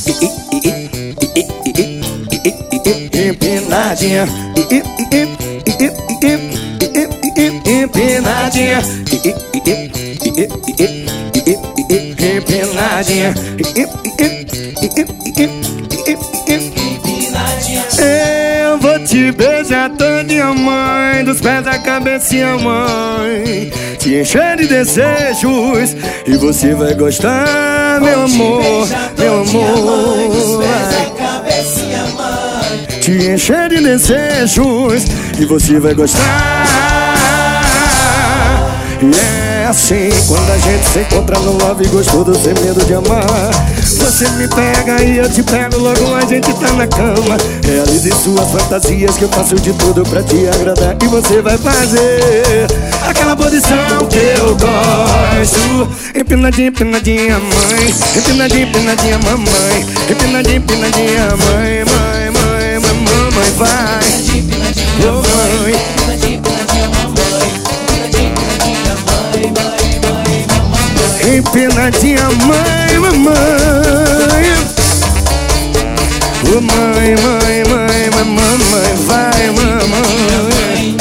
Empinadinha, empinadinha, empinadinha, eu vou te beijar todinha, mãe, dos pés à cabecinha, mãe, te encher de desejos e você vai gostar, meu amor, meu amor. Te encher de desejos e você vai gostar. E é assim, quando a gente se encontra no love gostoso, sem medo de amar. Você me pega e eu te pego, logo a gente tá na cama. Realize suas fantasias que eu faço de tudo pra te agradar. E você vai fazer aquela posição que eu gosto. Empinadinha, empinadinha, mãe. Empinadinha, empinadinha, mamãe. Empinadinha, empinadinha, mãe, mãe, mãe, mamãe, vai. Oh, mãe. Empinadinha, mãe, mamãe. Oh, mãe, mãe, mãe, mamãe, vai, mamãe.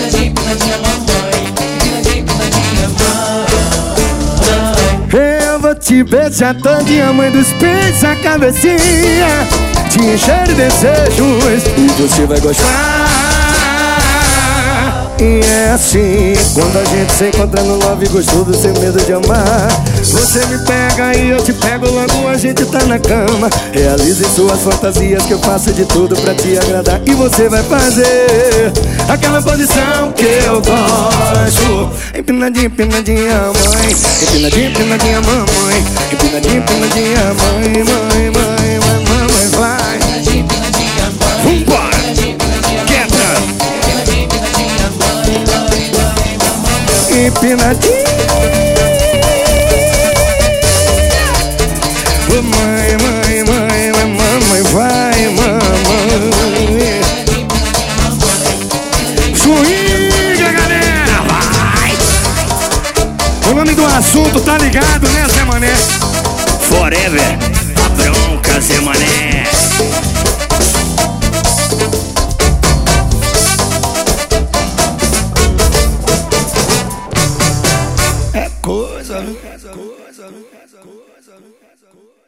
Eu vou te beijar todinha, mãe, dos peitos à cabecinha, te encher de desejos e você vai gostar. E é assim, quando a gente se encontra no love gostoso, sem medo de amar. Você me pega e eu te pego, logo a gente tá na cama. Realize suas fantasias que eu faço de tudo pra te agradar. E você vai fazer aquela posição que eu gosto. Empinadinha, empinadinha, mãe. Empinadinha, empinadinha, mamãe. Empinadinha, empinadinha, mãe, mãe, mãe, mamãe, vai. Vambora! Empinadinha, oh, mãe, mãe, mãe, mamãe, vai, mamãe. Swinga, galera, vai. O nome do assunto tá ligado, né, Zé Mané? Forever, a bronca, Zé Mané.